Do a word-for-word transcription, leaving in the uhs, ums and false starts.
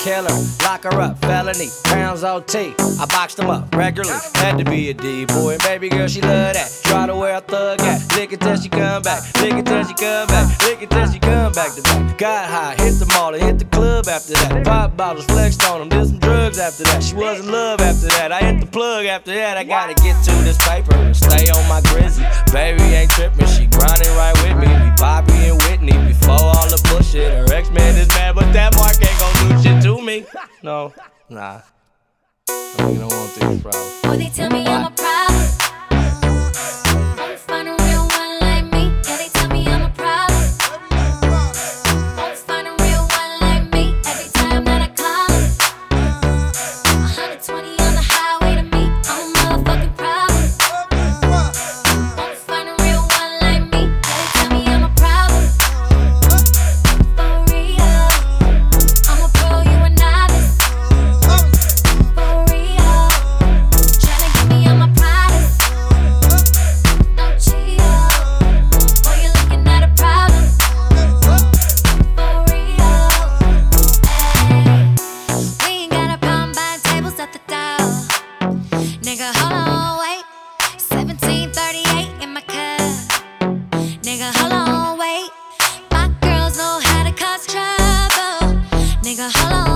killer, lock her up, felony, pounds O T. I boxed them up regularly, had to be a D-boy. And baby girl, she love that. Try to wear a thug at. Lick it till she come back, lick it till she come back, lick it till she come back to back. Got high, hit the mall, and hit the club after that. Pop bottles, flexed on them, did some drugs after that. She was in love after that. I hit the plug after that. I gotta get to this paper and stay on my grizzly. Baby ain't tripping, she grinding right with me. We Bobby and Whitney before all the bullshit. Her ex-man is mad, but that Mark ain't gon' do shit to me. No, nah. I don't want these problems. Boy, they tell me I'm a problem. Won't find a real one like me. Yeah, they tell me I'm a problem. Won't find a real one like me. Every time that I call one hundred twenty on the highway to me, I'm a motherfucking problem. Won't find a real one like me. Yeah, they tell me I'm a problem. For real, I'm a pro, you a novice. For real, tryna get me on my products. No chill, boy, you're looking at a problem. For real, ayy. We ain't got a problem buying tables at the door. Nigga, hold on, wait. seventeen thirty-eight in my cup. Nigga, hold on, wait. My girls know how to cause trouble. Nigga, hold on.